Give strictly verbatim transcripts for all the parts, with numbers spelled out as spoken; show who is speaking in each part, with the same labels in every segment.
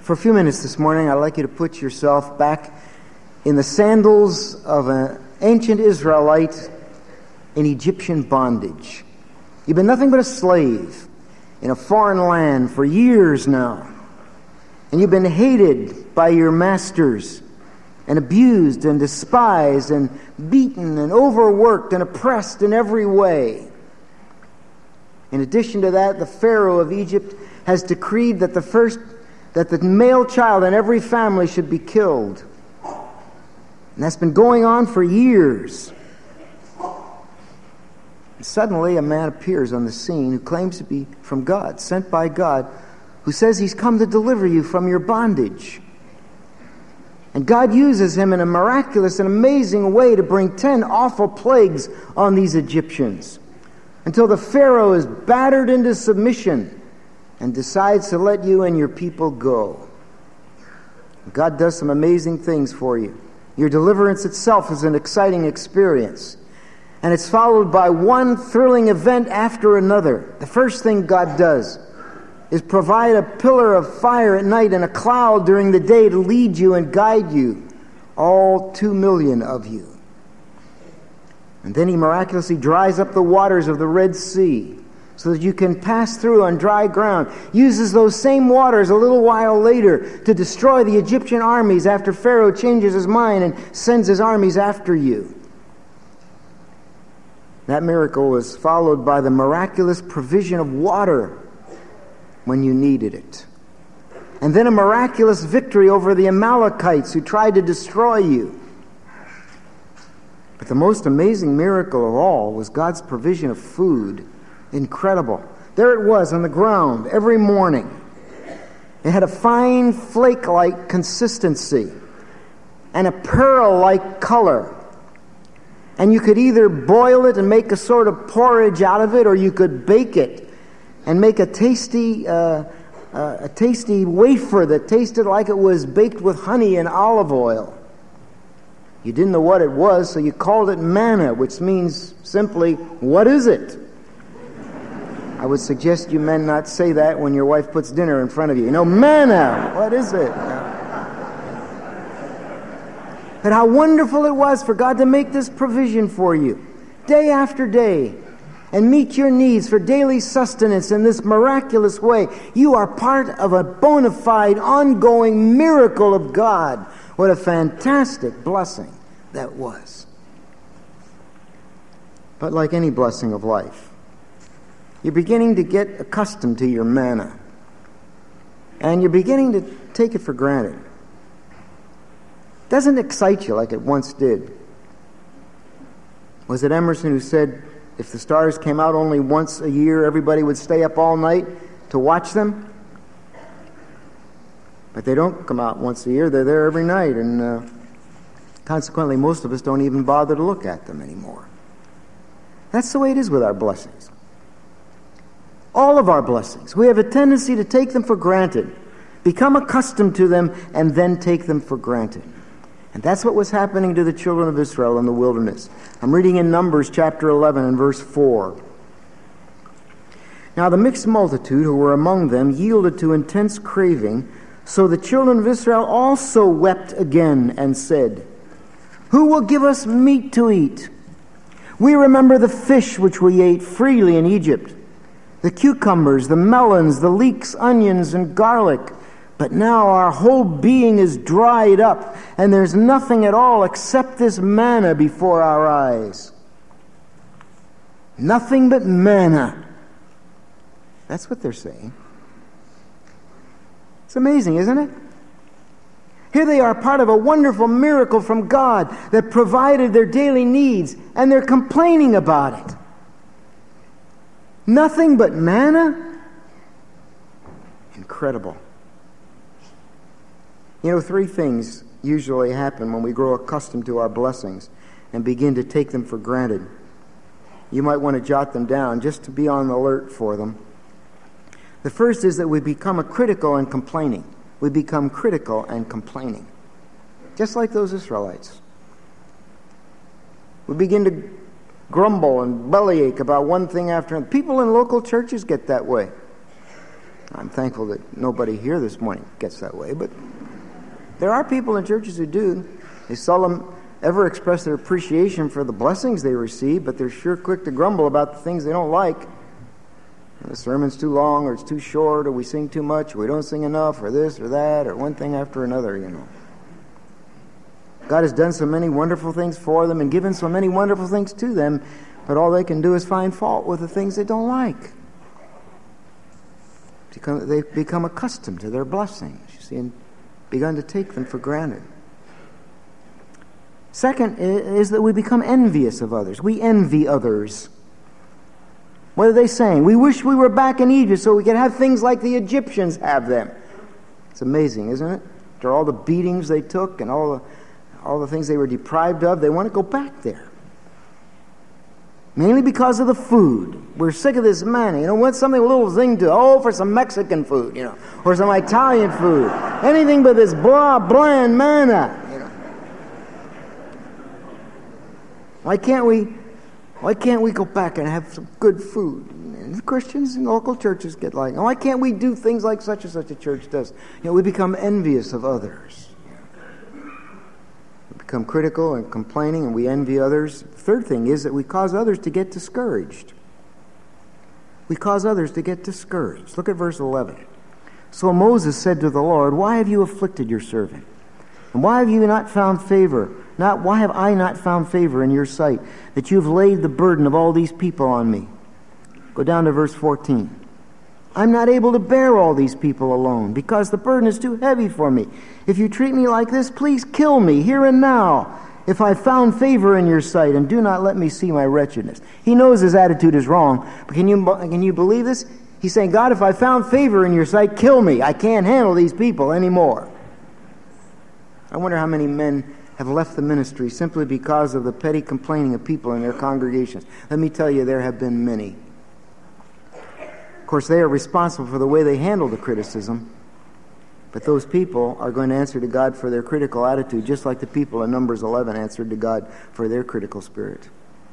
Speaker 1: For a few minutes this morning, I'd like you to put yourself back in the sandals of an ancient Israelite in Egyptian bondage. You've been nothing but a slave in a foreign land for years now. And you've been hated by your masters and abused and despised and beaten and overworked and oppressed in every way. In addition to that, the Pharaoh of Egypt has decreed that the first that the male child in every family should be killed. And that's been going on for years. And suddenly a man appears on the scene who claims to be from God, sent by God, who says he's come to deliver you from your bondage. And God uses him in a miraculous and amazing way to bring ten awful plagues on these Egyptians, until the Pharaoh is battered into submission and decides to let you and your people go. God does some amazing things for you. Your deliverance itself is an exciting experience. And it's followed by one thrilling event after another. The first thing God does is provide a pillar of fire at night and a cloud during the day to lead you and guide you, all two million of you. And then he miraculously dries up the waters of the Red Sea so that you can pass through on dry ground. Uses those same waters a little while later to destroy the Egyptian armies after Pharaoh changes his mind and sends his armies after you. That miracle was followed by the miraculous provision of water when you needed it. And then a miraculous victory over the Amalekites who tried to destroy you. But the most amazing miracle of all was God's provision of food. Incredible. There it was on the ground every morning. It had a fine flake-like consistency and a pearl-like color. And you could either boil it and make a sort of porridge out of it, or you could bake it and make a tasty, uh, uh, a tasty wafer that tasted like it was baked with honey and olive oil. You didn't know what it was, so you called it manna, which means simply, what is it? I would suggest you men not say that when your wife puts dinner in front of you. You know, manna, what is it? But how wonderful it was for God to make this provision for you, day after day, and meet your needs for daily sustenance in this miraculous way. You are part of a bona fide, ongoing miracle of God. What a fantastic blessing that was. But like any blessing of life, you're beginning to get accustomed to your manna. And you're beginning to take it for granted. It doesn't excite you like it once did. Was it Emerson who said, if the stars came out only once a year, everybody would stay up all night to watch them? But they don't come out once a year. They're there every night. And uh, consequently, most of us don't even bother to look at them anymore. That's the way it is with our blessings. All of our blessings. We have a tendency to take them for granted, become accustomed to them, and then take them for granted. And that's what was happening to the children of Israel in the wilderness. I'm reading in Numbers chapter eleven and verse four. Now the mixed multitude who were among them yielded to intense craving, so the children of Israel also wept again and said, who will give us meat to eat? We remember the fish which we ate freely in Egypt, the cucumbers, the melons, the leeks, onions, and garlic. But now our whole being is dried up, and there's nothing at all except this manna before our eyes. Nothing but manna. That's what they're saying. It's amazing, isn't it? Here they are, part of a wonderful miracle from God that provided their daily needs, and they're complaining about it. Nothing but manna? Incredible. You know, three things usually happen when we grow accustomed to our blessings and begin to take them for granted. You might want to jot them down just to be on the alert for them. The first is that we become a critical and complaining. We become critical and complaining. Just like those Israelites. We begin to grumble and bellyache about one thing after another. People in local churches get that way. I'm thankful that nobody here this morning gets that way, but there are people in churches who do. They seldom ever express their appreciation for the blessings they receive, but they're sure quick to grumble about the things they don't like. The sermon's too long, or it's too short, or we sing too much, or we don't sing enough, or this or that, or one thing after another, you know. God has done so many wonderful things for them and given so many wonderful things to them, but all they can do is find fault with the things they don't like. They've become accustomed to their blessings, you see, and begun to take them for granted. Second is that we become envious of others. We envy others. What are they saying? We wish we were back in Egypt so we could have things like the Egyptians have them. It's amazing, isn't it? After all the beatings they took and all the, all the things they were deprived of, they want to go back there. Mainly because of the food. We're sick of this manna. You know, want something, a little thing to, oh, for some Mexican food, you know, or some Italian food. Anything but this blah, bland manna, you know. Why can't we, why can't we go back and have some good food? And Christians in local churches get like, why can't we do things like such and such a church does? You know, we become envious of others. Become critical and complaining, and we envy others. The third thing is that we cause others to get discouraged. We cause others to get discouraged. Look at verse eleven. So Moses said to the Lord, why have you afflicted your servant? And why have you not found favor? Not why have I not found favor in your sight, that you have laid the burden of all these people on me? Go down to verse fourteen. I'm not able to bear all these people alone, because the burden is too heavy for me. If you treat me like this, please kill me here and now, if I found favor in your sight, and do not let me see my wretchedness. He knows his attitude is wrong, but can you, can you believe this? He's saying, God, if I found favor in your sight, kill me. I can't handle these people anymore. I wonder how many men have left the ministry simply because of the petty complaining of people in their congregations. Let me tell you, there have been many. Of course, they are responsible for the way they handle the criticism, but those people are going to answer to God for their critical attitude, just like the people in Numbers eleven answered to God for their critical spirit.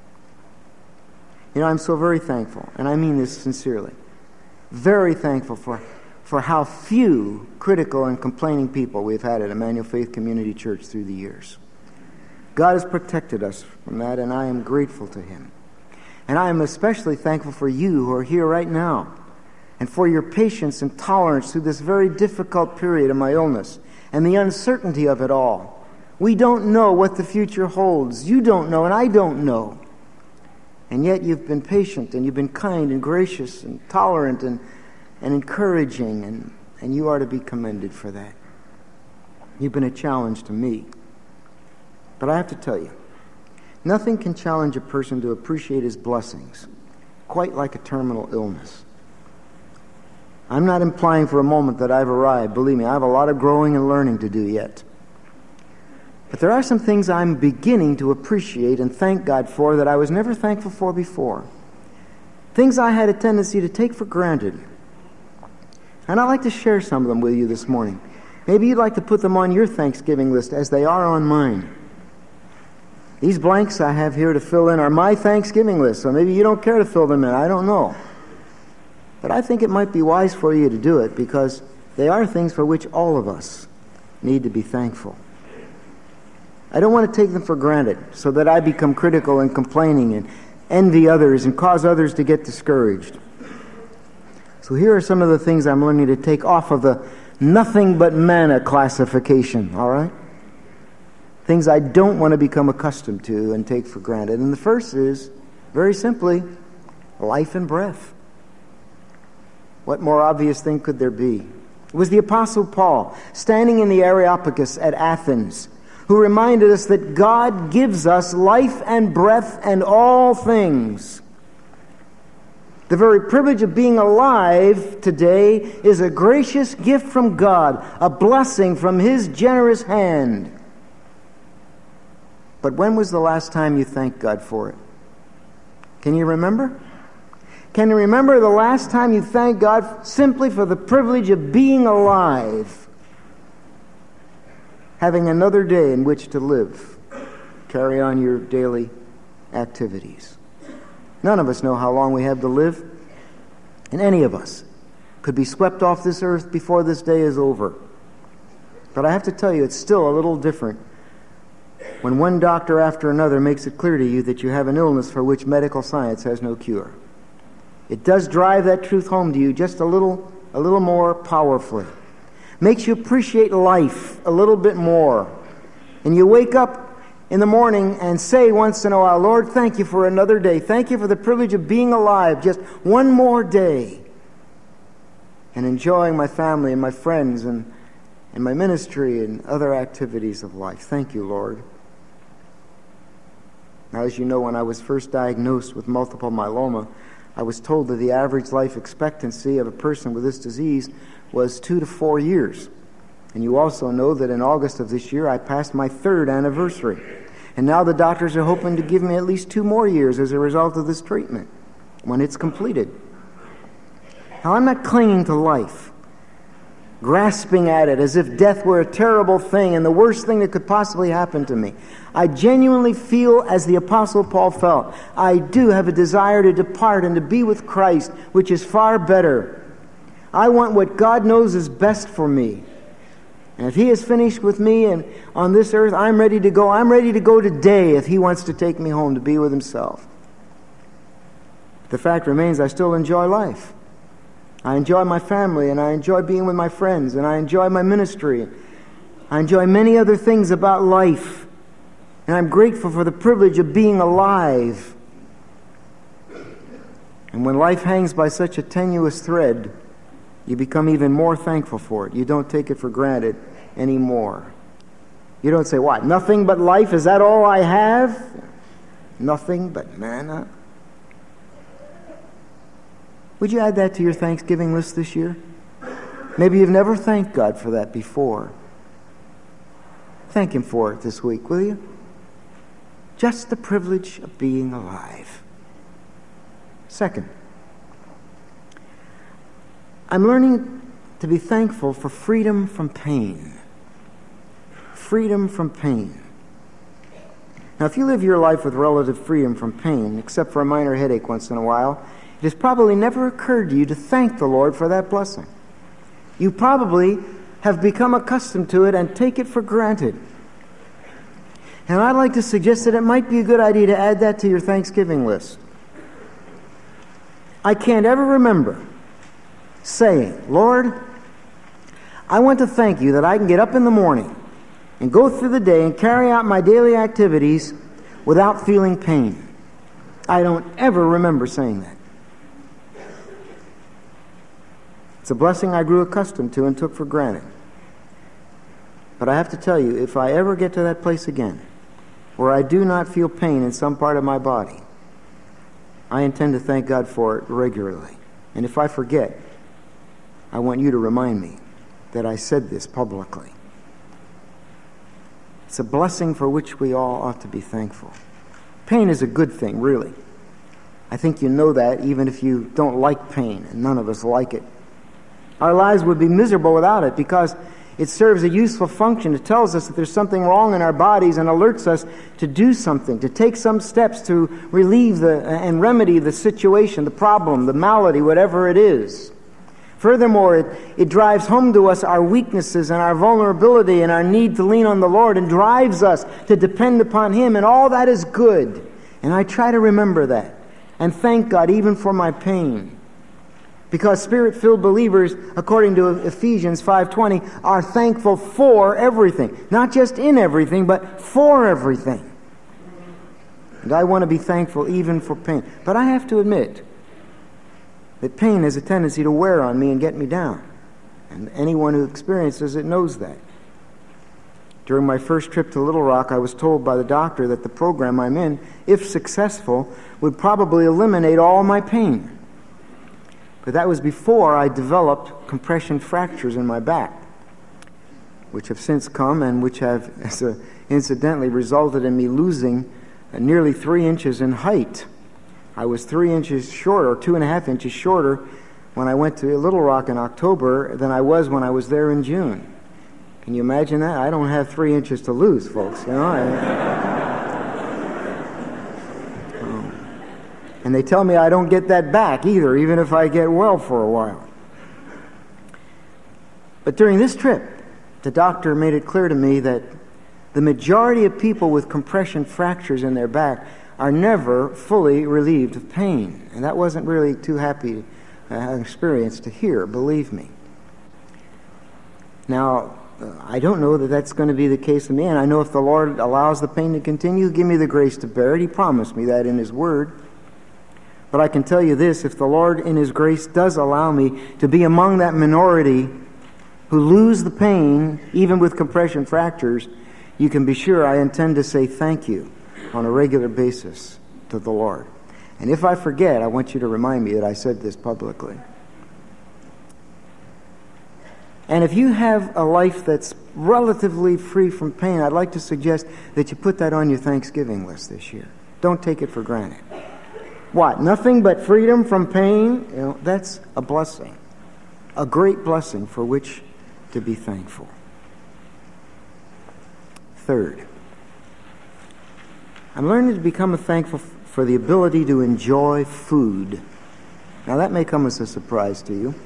Speaker 1: You know, I'm so very thankful, and I mean this sincerely, very thankful for, for how few critical and complaining people we've had at Emmanuel Faith Community Church through the years. God has protected us from that, and I am grateful to Him. And I am especially thankful for you who are here right now, and for your patience and tolerance through this very difficult period of my illness and the uncertainty of it all. We don't know what the future holds. You don't know, and I don't know. And yet you've been patient, and you've been kind and gracious and tolerant and, and encouraging, and, and you are to be commended for that. You've been a challenge to me. But I have to tell you, nothing can challenge a person to appreciate his blessings quite like a terminal illness. I'm not implying for a moment that I've arrived. Believe me, I have a lot of growing and learning to do yet. But there are some things I'm beginning to appreciate and thank God for that I was never thankful for before. Things I had a tendency to take for granted. And I'd like to share some of them with you this morning. Maybe you'd like to put them on your Thanksgiving list as they are on mine. These blanks I have here to fill in are my Thanksgiving list, so maybe you don't care to fill them in. I don't know. But I think it might be wise for you to do it because they are things for which all of us need to be thankful. I don't want to take them for granted so that I become critical and complaining and envy others and cause others to get discouraged. So here are some of the things I'm learning to take off of the nothing but manna classification, all right? Things I don't want to become accustomed to and take for granted. And the first is, very simply, life and breath. What more obvious thing could there be? It was the Apostle Paul, standing in the Areopagus at Athens, who reminded us that God gives us life and breath and all things. The very privilege of being alive today is a gracious gift from God, a blessing from His generous hand. But when was the last time you thanked God for it? Can you remember? Can you remember the last time you thanked God simply for the privilege of being alive? Having another day in which to live. Carry on your daily activities. None of us know how long we have to live. And any of us could be swept off this earth before this day is over. But I have to tell you, it's still a little different when one doctor after another makes it clear to you that you have an illness for which medical science has no cure. It does drive that truth home to you just a little, a little more powerfully. Makes you appreciate life a little bit more. And you wake up in the morning and say once in a while, Lord, thank you for another day. Thank you for the privilege of being alive just one more day. And enjoying my family and my friends and, and my ministry and other activities of life. Thank you, Lord. Now, as you know, when I was first diagnosed with multiple myeloma, I was told that the average life expectancy of a person with this disease was two to four years. And you also know that in August of this year, I passed my third anniversary. And now the doctors are hoping to give me at least two more years as a result of this treatment when it's completed. Now, I'm not clinging to life, grasping at it as if death were a terrible thing and the worst thing that could possibly happen to me. I genuinely feel as the Apostle Paul felt. I do have a desire to depart and to be with Christ, which is far better. I want what God knows is best for me. And if He is finished with me and on this earth, I'm ready to go. I'm ready to go today if He wants to take me home to be with Himself. The fact remains, I still enjoy life. I enjoy my family, and I enjoy being with my friends, and I enjoy my ministry. I enjoy many other things about life. And I'm grateful for the privilege of being alive. And when life hangs by such a tenuous thread, you become even more thankful for it. You don't take it for granted anymore. You don't say, what, nothing but life? Is that all I have? Nothing but manna? Would you add that to your Thanksgiving list this year? Maybe you've never thanked God for that before. Thank Him for it this week, will you? Just the privilege of being alive. Second, I'm learning to be thankful for freedom from pain. Freedom from pain. Now, if you live your life with relative freedom from pain, except for a minor headache once in a while, it has probably never occurred to you to thank the Lord for that blessing. You probably have become accustomed to it and take it for granted. And I'd like to suggest that it might be a good idea to add that to your Thanksgiving list. I can't ever remember saying, Lord, I want to thank you that I can get up in the morning and go through the day and carry out my daily activities without feeling pain. I don't ever remember saying that. It's a blessing I grew accustomed to and took for granted. But I have to tell you, if I ever get to that place again, where I do not feel pain in some part of my body, I intend to thank God for it regularly. And if I forget, I want you to remind me that I said this publicly. It's a blessing for which we all ought to be thankful. Pain is a good thing, really. I think you know that even if you don't like pain, and none of us like it. Our lives would be miserable without it because it serves a useful function. It tells us that there's something wrong in our bodies and alerts us to do something, to take some steps to relieve the and remedy the situation, the problem, the malady, whatever it is. Furthermore, it, it drives home to us our weaknesses and our vulnerability and our need to lean on the Lord and drives us to depend upon Him, and all that is good. And I try to remember that and thank God even for my pain. Because Spirit-filled believers, according to Ephesians five twenty, are thankful for everything. Not just in everything, but for everything. And I want to be thankful even for pain. But I have to admit that pain has a tendency to wear on me and get me down. And anyone who experiences it knows that. During my first trip to Little Rock, I was told by the doctor that the program I'm in, if successful, would probably eliminate all my pain. But that was before I developed compression fractures in my back, which have since come and which have as a, incidentally resulted in me losing uh, nearly three inches in height. I was three inches shorter, or two and a half inches shorter, when I went to Little Rock in October than I was when I was there in June. Can you imagine that? I don't have three inches to lose, folks. You know. I, And they tell me I don't get that back either, even if I get well for a while. But during this trip, the doctor made it clear to me that the majority of people with compression fractures in their back are never fully relieved of pain. And that wasn't really too happy uh, an experience to hear, believe me. Now, uh, I don't know that that's going to be the case with me, and I know if the Lord allows the pain to continue, He'll give me the grace to bear it. He promised me that in His Word. But I can tell you this, if the Lord in His grace does allow me to be among that minority who lose the pain, even with compression fractures, you can be sure I intend to say thank you on a regular basis to the Lord. And if I forget, I want you to remind me that I said this publicly. And if you have a life that's relatively free from pain, I'd like to suggest that you put that on your Thanksgiving list this year. Don't take it for granted. What? Nothing but freedom from pain? You know, that's a blessing. A great blessing for which to be thankful. Third, I'm learning to become thankful for the ability to enjoy food. Now that may come as a surprise to you.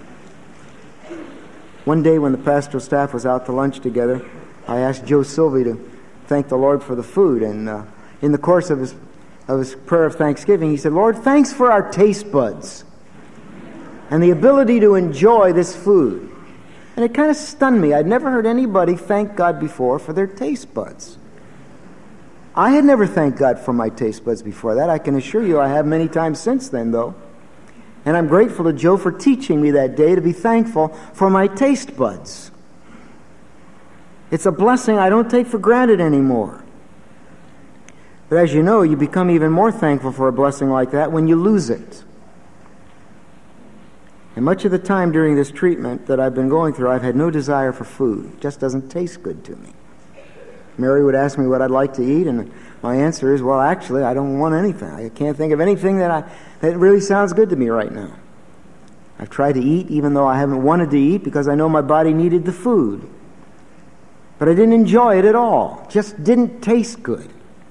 Speaker 1: One day when the pastoral staff was out to lunch together, I asked Joe Sylvie to thank the Lord for the food. And uh, in the course of his, of his prayer of thanksgiving, he said, "Lord, thanks for our taste buds and the ability to enjoy this food." And it kind of stunned me. I'd never heard anybody thank God before for their taste buds. I had never thanked God for my taste buds before that. I can assure you I have many times since then, though. And I'm grateful to Joe for teaching me that day to be thankful for my taste buds. It's a blessing I don't take for granted anymore. But as you know, you become even more thankful for a blessing like that when you lose it. And much of the time during this treatment that I've been going through, I've had no desire for food. It just doesn't taste good to me. Mary would ask me what I'd like to eat, and my answer is, well, actually, I don't want anything. I can't think of anything that I that really sounds good to me right now. I've tried to eat even though I haven't wanted to eat because I know my body needed the food. But I didn't enjoy it at all. It just didn't taste good.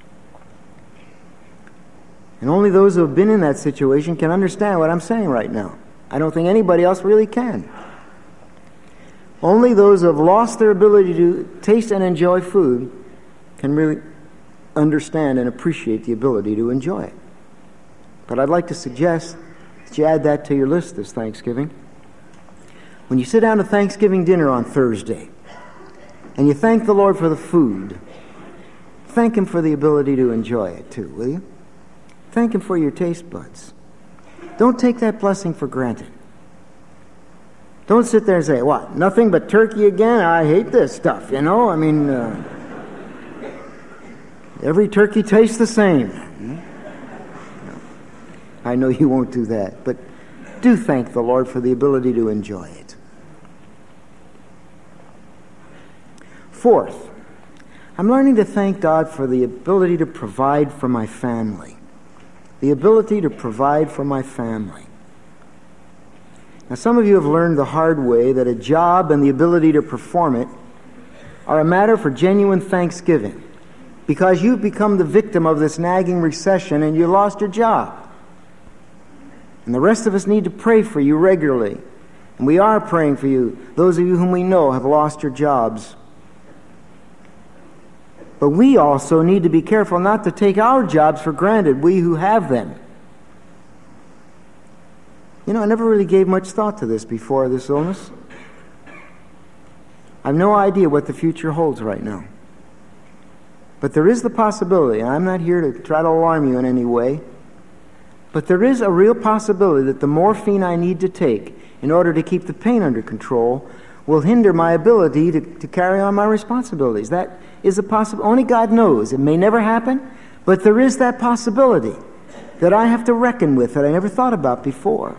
Speaker 1: And only those who have been in that situation can understand what I'm saying right now. I don't think anybody else really can. Only those who have lost their ability to taste and enjoy food can really understand and appreciate the ability to enjoy it. But I'd like to suggest that you add that to your list this Thanksgiving. When you sit down to Thanksgiving dinner on Thursday and you thank the Lord for the food, thank Him for the ability to enjoy it too, will you? Thank Him for your taste buds. Don't take that blessing for granted. Don't sit there and say, what, nothing but turkey again? I hate this stuff, you know? I mean, uh, every turkey tastes the same. No. I know you won't do that, but do thank the Lord for the ability to enjoy it. Fourth, I'm learning to thank God for the ability to provide for my family. The ability to provide for my family. Now, some of you have learned the hard way that a job and the ability to perform it are a matter for genuine thanksgiving because you've become the victim of this nagging recession and you lost your job. And the rest of us need to pray for you regularly. And we are praying for you. Those of you whom we know have lost your jobs. But we also need to be careful not to take our jobs for granted, we who have them. You know, I never really gave much thought to this before this illness. I have no idea what the future holds right now. But there is the possibility, and I'm not here to try to alarm you in any way, but there is a real possibility that the morphine I need to take in order to keep the pain under control will hinder my ability to, to carry on my responsibilities. That is a possibility. Only God knows. It may never happen, but there is that possibility that I have to reckon with that I never thought about before.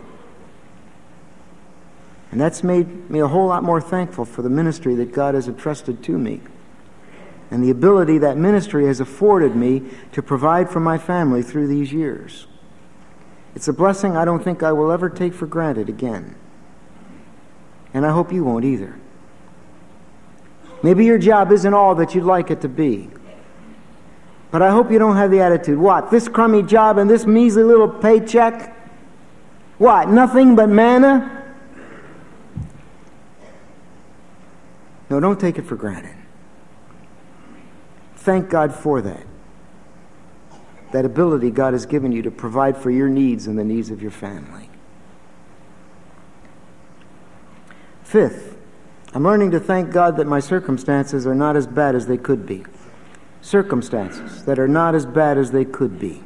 Speaker 1: And that's made me a whole lot more thankful for the ministry that God has entrusted to me and the ability that ministry has afforded me to provide for my family through these years. It's a blessing I don't think I will ever take for granted again. And I hope you won't either. Maybe your job isn't all that you'd like it to be. But I hope you don't have the attitude, what, this crummy job and this measly little paycheck? What, nothing but manna? No, don't take it for granted. Thank God for that. That ability God has given you to provide for your needs and the needs of your family. Fifth, I'm learning to thank God that my circumstances are not as bad as they could be. Circumstances that are not as bad as they could be.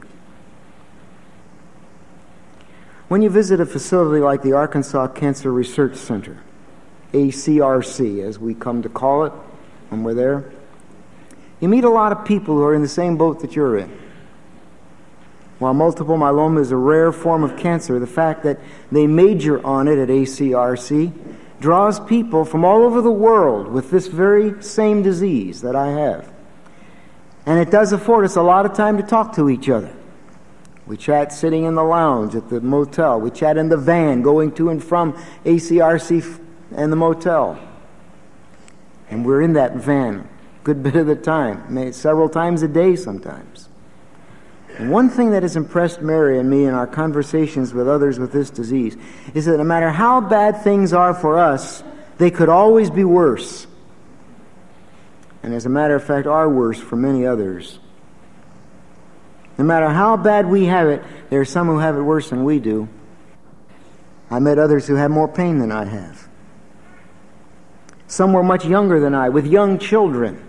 Speaker 1: When you visit a facility like the Arkansas Cancer Research Center, A C R C as we come to call it when we're there, you meet a lot of people who are in the same boat that you're in. While multiple myeloma is a rare form of cancer, the fact that they major on it at A C R C draws people from all over the world with this very same disease that I have. And it does afford us a lot of time to talk to each other. We chat sitting in the lounge at the motel. We chat in the van going to and from A C R C and the motel. And we're in that van a good bit of the time, several times a day sometimes. And one thing that has impressed Mary and me in our conversations with others with this disease is that no matter how bad things are for us, they could always be worse. And as a matter of fact, are worse for many others. No matter how bad we have it, there are some who have it worse than we do. I met others who have more pain than I have. Some were much younger than I, with young children.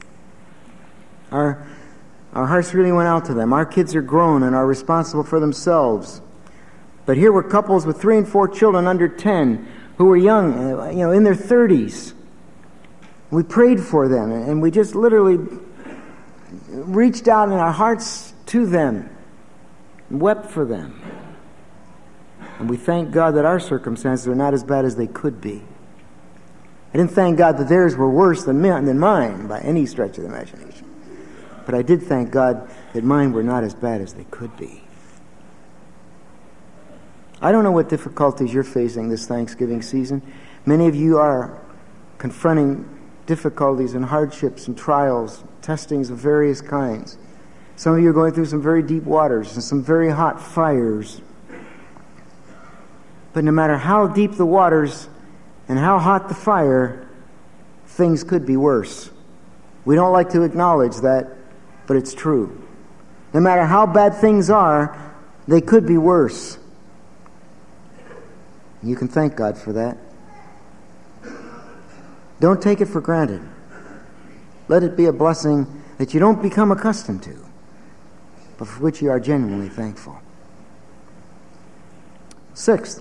Speaker 1: Our, our hearts really went out to them. Our kids are grown and are responsible for themselves. But here were couples with three and four children under ten who were young, you know, in their thirties. We prayed for them, and we just literally reached out in our hearts to them, and wept for them. And we thank God that our circumstances are not as bad as they could be. I didn't thank God that theirs were worse than mine by any stretch of the imagination. But I did thank God that mine were not as bad as they could be. I don't know what difficulties you're facing this Thanksgiving season. Many of you are confronting difficulties and hardships and trials, testings of various kinds. Some of you are going through some very deep waters and some very hot fires. But no matter how deep the waters and how hot the fire, things could be worse. We don't like to acknowledge that, but it's true. No matter how bad things are, they could be worse. You can thank God for that. Don't take it for granted. Let it be a blessing that you don't become accustomed to, but for which you are genuinely thankful. Sixth,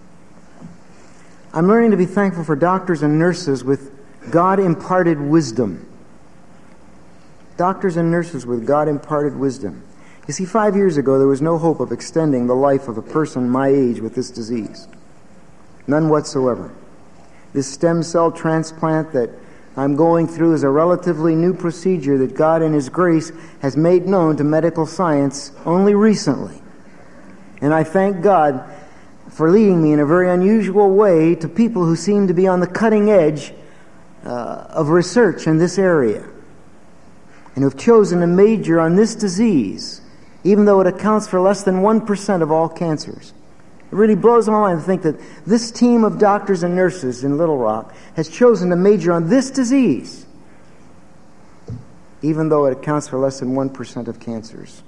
Speaker 1: I'm learning to be thankful for doctors and nurses with God-imparted wisdom. Doctors and nurses with God-imparted wisdom. You see, five years ago, there was no hope of extending the life of a person my age with this disease. None whatsoever. This stem cell transplant that I'm going through is a relatively new procedure that God in His grace has made known to medical science only recently. And I thank God for leading me in a very unusual way to people who seem to be on the cutting edge uh, of research in this area and who have chosen to major on this disease, even though it accounts for less than one percent of all cancers. It really blows my mind to think that this team of doctors and nurses in Little Rock has chosen to major on this disease, even though it accounts for less than one percent of cancers.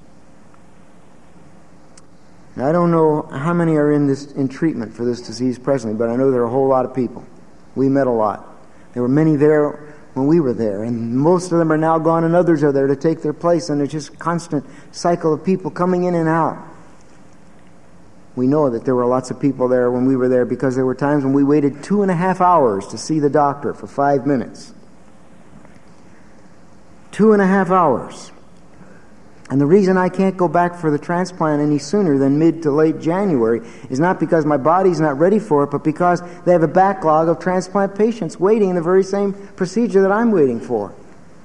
Speaker 1: Now, I don't know how many are in this in treatment for this disease presently, but I know there are a whole lot of people. We met a lot. There were many there when we were there, and most of them are now gone, and others are there to take their place, and there's just a constant cycle of people coming in and out. We know that there were lots of people there when we were there because there were times when we waited two and a half hours to see the doctor for five minutes. Two and a half hours. And the reason I can't go back for the transplant any sooner than mid to late January is not because my body's not ready for it, but because they have a backlog of transplant patients waiting in the very same procedure that I'm waiting for.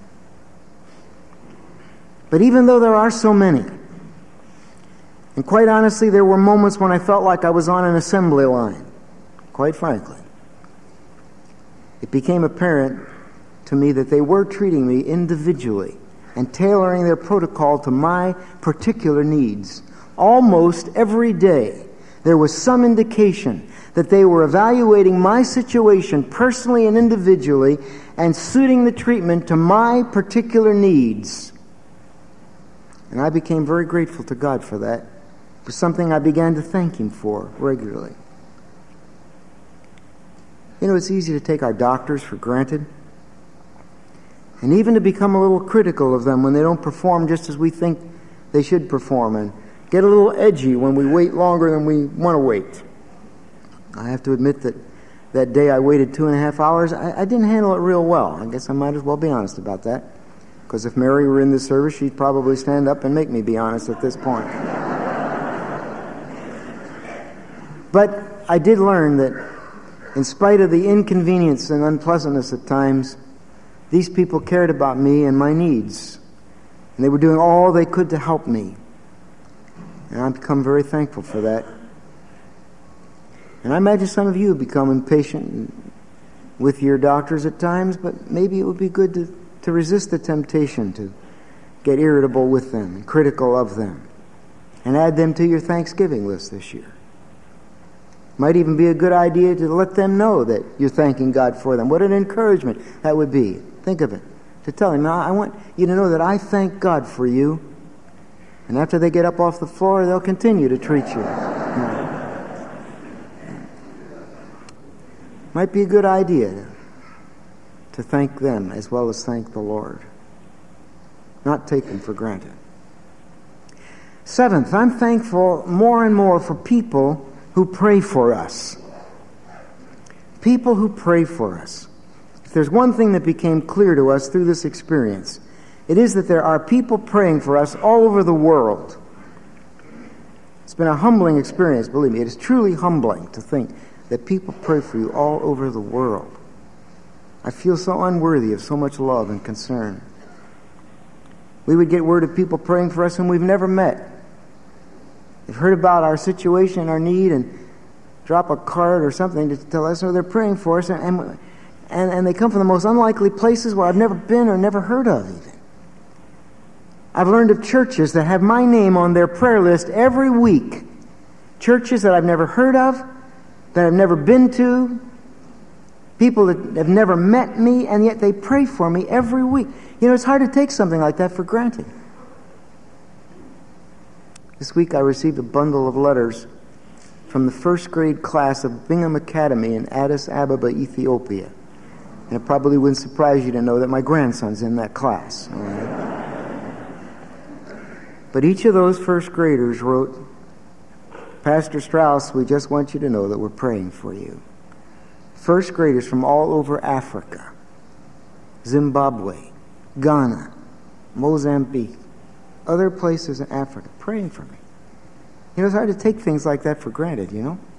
Speaker 1: But even though there are so many, and quite honestly, there were moments when I felt like I was on an assembly line, quite frankly, it became apparent to me that they were treating me individually and tailoring their protocol to my particular needs almost every day, there was some indication that they were evaluating my situation personally and individually and suiting the treatment to my particular needs. And I became very grateful to God for that, for something I began to thank Him for regularly. You know, it's easy to take our doctors for granted, and even to become a little critical of them when they don't perform just as we think they should perform, and get a little edgy when we wait longer than we want to wait. I have to admit that that day I waited two and a half hours, I, I didn't handle it real well. I guess I might as well be honest about that, because if Mary were in this service, she'd probably stand up and make me be honest at this point. But I did learn that in spite of the inconvenience and unpleasantness at times, these people cared about me and my needs, and they were doing all they could to help me. And I've become very thankful for that. And I imagine some of you have become impatient with your doctors at times, but maybe it would be good to, to resist the temptation to get irritable with them and critical of them, and add them to your Thanksgiving list this year. Might even be a good idea to let them know that you're thanking God for them. What an encouragement that would be. Think of it. To tell them, I want you to know that I thank God for you. And after they get up off the floor, they'll continue to treat you. Might be a good idea to thank them as well as thank the Lord. Not take them for granted. Seventh, I'm thankful more and more for people who pray for us. People who pray for us. If there's one thing that became clear to us through this experience, it is that there are people praying for us all over the world. It's been a humbling experience, believe me. It is truly humbling to think that people pray for you all over the world. I feel so unworthy of so much love and concern. We would get word of people praying for us whom we've never met. They've heard about our situation, our need, and drop a card or something to tell us, or they're praying for us, and, and, and they come from the most unlikely places where I've never been or never heard of even. I've learned of churches that have my name on their prayer list every week. Churches that I've never heard of, that I've never been to, people that have never met me, and yet they pray for me every week. You know, it's hard to take something like that for granted. This week I received a bundle of letters from the first grade class of Bingham Academy in Addis Ababa, Ethiopia. And it probably wouldn't surprise you to know that my grandson's in that class. All right? But each of those first graders wrote, Pastor Strauss, we just want you to know that we're praying for you. First graders from all over Africa, Zimbabwe, Ghana, Mozambique, other places in Africa, praying for me. You know, it's hard to take things like that for granted, you know.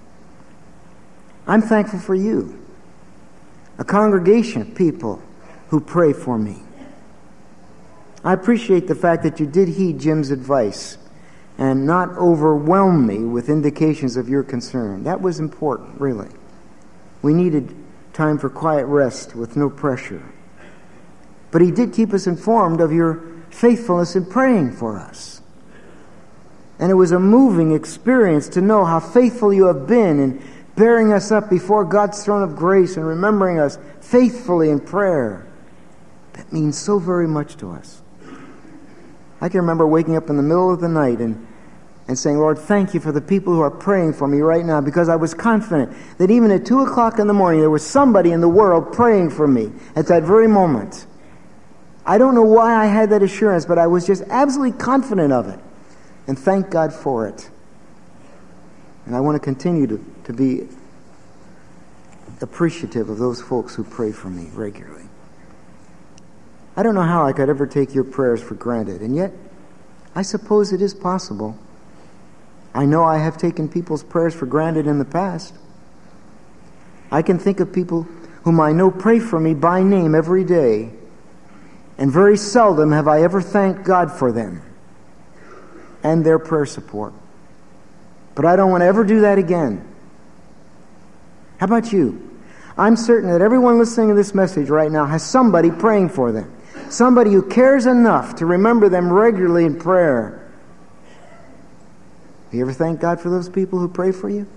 Speaker 1: I'm thankful for you, a congregation of people who pray for me. I appreciate the fact that you did heed Jim's advice and not overwhelm me with indications of your concern. That was important, really. We needed time for quiet rest with no pressure. But he did keep us informed of your faithfulness in praying for us. And it was a moving experience to know how faithful you have been in bearing us up before God's throne of grace and remembering us faithfully in prayer. That means so very much to us. I can remember waking up in the middle of the night and, and saying, Lord, thank you for the people who are praying for me right now, because I was confident that even at two o'clock in the morning there was somebody in the world praying for me at that very moment. I don't know why I had that assurance, but I was just absolutely confident of it. And thank God for it. And I want to continue to, to be appreciative of those folks who pray for me regularly. I don't know how I could ever take your prayers for granted, and yet I suppose it is possible. I know I have taken people's prayers for granted in the past. I can think of people whom I know pray for me by name every day, and very seldom have I ever thanked God for them and their prayer support. But I don't want to ever do that again. How about you? I'm certain that everyone listening to this message right now has somebody praying for them. Somebody who cares enough to remember them regularly in prayer. You ever thank God for those people who pray for you?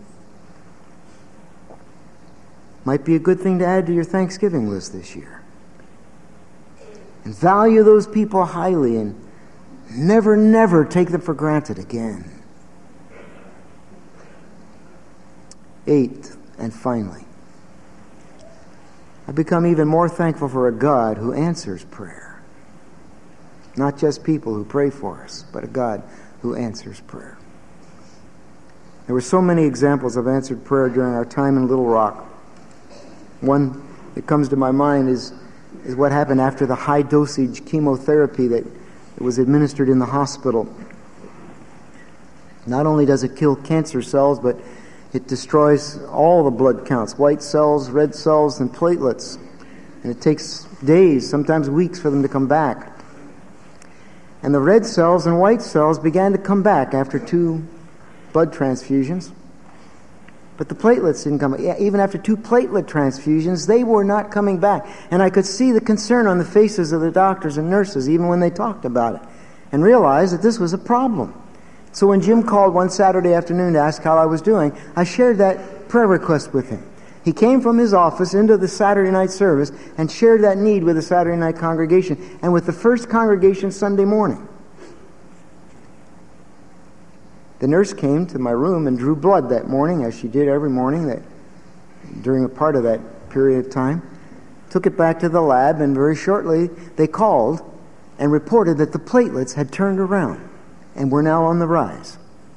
Speaker 1: Might be a good thing to add to your Thanksgiving list this year. And value those people highly and never, never take them for granted again. Eighth, and finally, I've become even more thankful for a God who answers prayer. Not just people who pray for us, but a God who answers prayer. There were so many examples of answered prayer during our time in Little Rock. One that comes to my mind is, is what happened after the high-dosage chemotherapy that was administered in the hospital. Not only does it kill cancer cells, but it destroys all the blood counts, white cells, red cells, and platelets. And it takes days, sometimes weeks, for them to come back. And the red cells and white cells began to come back after two blood transfusions. But the platelets didn't come back. Even after two platelet transfusions, they were not coming back. And I could see the concern on the faces of the doctors and nurses, even when they talked about it, and realized that this was a problem. So when Jim called one Saturday afternoon to ask how I was doing, I shared that prayer request with him. He came from his office into the Saturday night service and shared that need with the Saturday night congregation and with the first congregation Sunday morning. The nurse came to my room and drew blood that morning, as she did every morning that during a part of that period of time. Took it back to the lab, and very shortly they called and reported that the platelets had turned around and were now on the rise.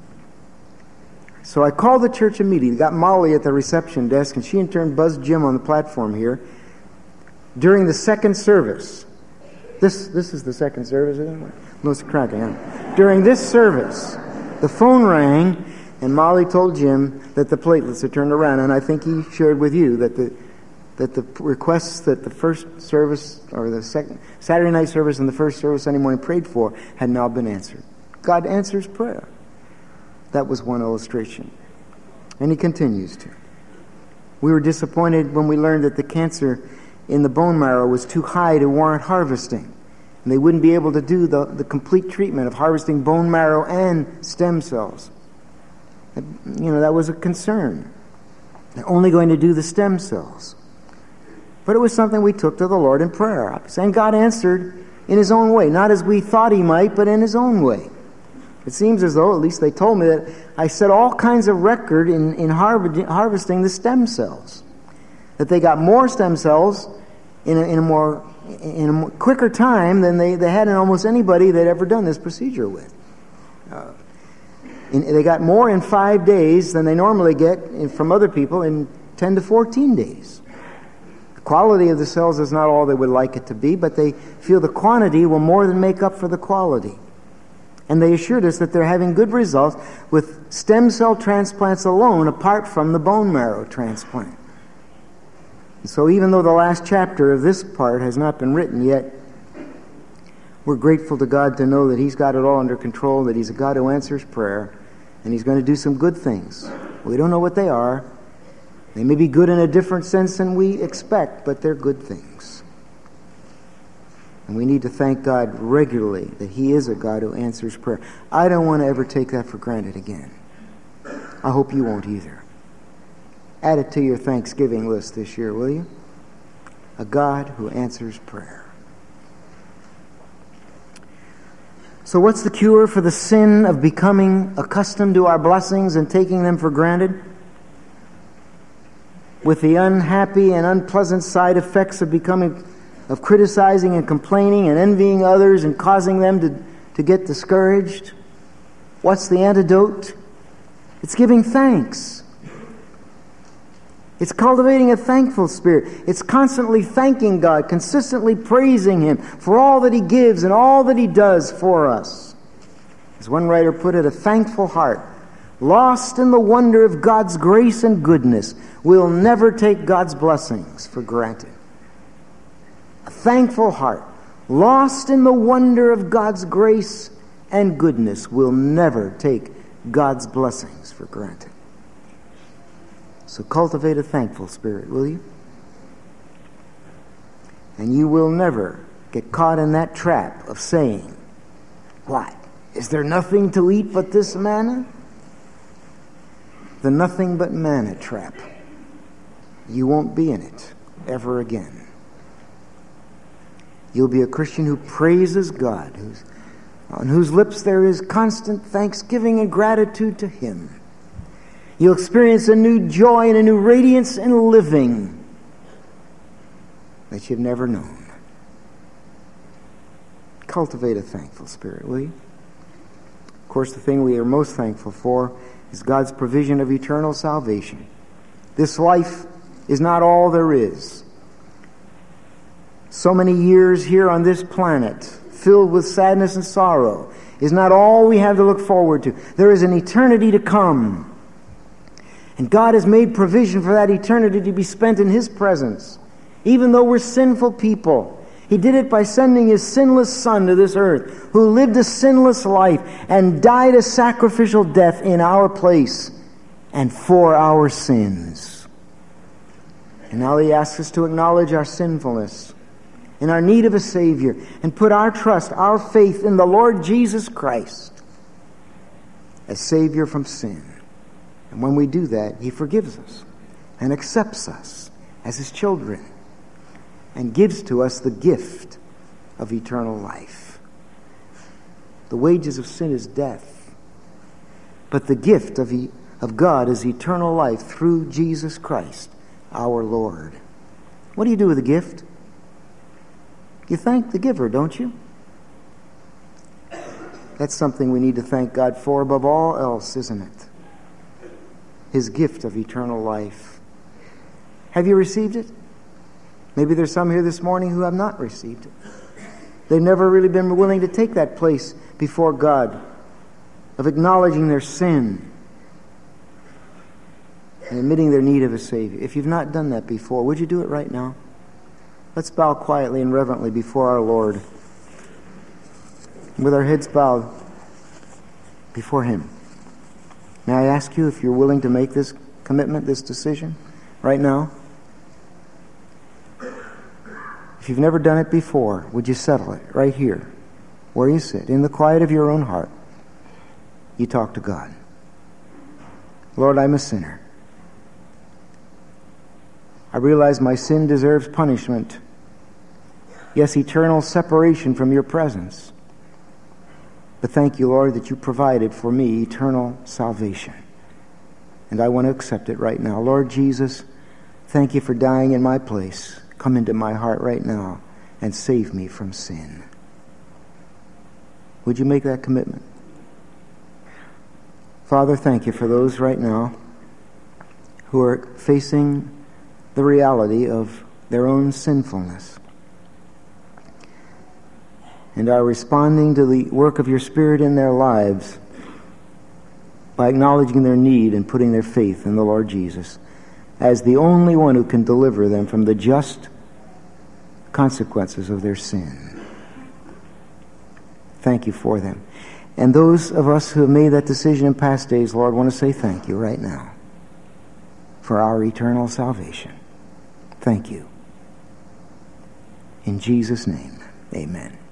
Speaker 1: So I called the church immediately, got Molly at the reception desk, and she in turn buzzed Jim on the platform here. During the second service, this this is the second service, isn't it? No, it's cracking, huh? During this service, the phone rang, and Molly told Jim that the platelets had turned around, and I think he shared with you that the that the requests that the first service, or the second Saturday night service and the first service Sunday morning prayed for had now been answered. God answers prayer. That was one illustration. And he continues to. We were disappointed when we learned that the cancer in the bone marrow was too high to warrant harvesting. And they wouldn't be able to do the, the complete treatment of harvesting bone marrow and stem cells. You know, that was a concern. They're only going to do the stem cells. But it was something we took to the Lord in prayer. And God answered in his own way. Not as we thought he might, but in his own way. It seems as though, at least they told me, that I set all kinds of record in, in harv- harvesting the stem cells. That they got more stem cells in a, in a more in a more quicker time than they, they had in almost anybody they'd ever done this procedure with. Uh, in, they got more in five days than they normally get in, from other people in ten to fourteen days. The quality of the cells is not all they would like it to be, but they feel the quantity will more than make up for the quality. And they assured us that they're having good results with stem cell transplants alone, apart from the bone marrow transplant. And so even though the last chapter of this part has not been written yet, we're grateful to God to know that he's got it all under control, that he's a God who answers prayer, and he's going to do some good things. We don't know what they are. They may be good in a different sense than we expect, but they're good things. And we need to thank God regularly that he is a God who answers prayer. I don't want to ever take that for granted again. I hope you won't either. Add it to your Thanksgiving list this year, will you? A God who answers prayer. So what's the cure for the sin of becoming accustomed to our blessings and taking them for granted? With the unhappy and unpleasant side effects of becoming of criticizing and complaining and envying others and causing them to, to get discouraged. What's the antidote? It's giving thanks. It's cultivating a thankful spirit. It's constantly thanking God, consistently praising him for all that he gives and all that he does for us. As one writer put it, a thankful heart, lost in the wonder of God's grace and goodness, will never take God's blessings for granted. A thankful heart, lost in the wonder of God's grace and goodness, will never take God's blessings for granted. So cultivate a thankful spirit, will you? And you will never get caught in that trap of saying, "What? Is there nothing to eat but this manna?" the nothing but manna trap. You won't be in it ever again. You'll be a Christian who praises God, who's, on whose lips there is constant thanksgiving and gratitude to Him. You'll experience a new joy and a new radiance in living that you've never known. Cultivate a thankful spirit, will you? Of course, the thing we are most thankful for is God's provision of eternal salvation. This life is not all there is. So many years here on this planet, filled with sadness and sorrow, is not all we have to look forward to. There is an eternity to come. And God has made provision for that eternity to be spent in His presence. Even though we're sinful people, He did it by sending His sinless Son to this earth, who lived a sinless life and died a sacrificial death in our place and for our sins. And now He asks us to acknowledge our sinfulness and our need of a Savior and put our trust, our faith in the Lord Jesus Christ as Savior from sin. And when we do that, He forgives us and accepts us as His children and gives to us the gift of eternal life. The wages of sin is death, but the gift of, e- of God is eternal life through Jesus Christ, our Lord. What do you do with the gift? You thank the giver, don't you? That's something we need to thank God for above all else, isn't it? His gift of eternal life. Have you received it? Maybe there's some here this morning who have not received it. They've never really been willing to take that place before God of acknowledging their sin and admitting their need of a Savior. If you've not done that before, would you do it right now? Let's bow quietly and reverently before our Lord, with our heads bowed before Him. May I ask you if you're willing to make this commitment, this decision, right now? If you've never done it before, would you settle it right here, where you sit, in the quiet of your own heart? You talk to God. Lord, I'm a sinner. I realize my sin deserves punishment. Yes, eternal separation from your presence. But thank you, Lord, that you provided for me eternal salvation. And I want to accept it right now. Lord Jesus, thank you for dying in my place. Come into my heart right now and save me from sin. Would you make that commitment? Father, thank you for those right now who are facing the reality of their own sinfulness and are responding to the work of your Spirit in their lives by acknowledging their need and putting their faith in the Lord Jesus as the only one who can deliver them from the just consequences of their sin. Thank you for them. And those of us who have made that decision in past days, Lord, want to say thank you right now for our eternal salvation. Thank you. In Jesus' name, amen.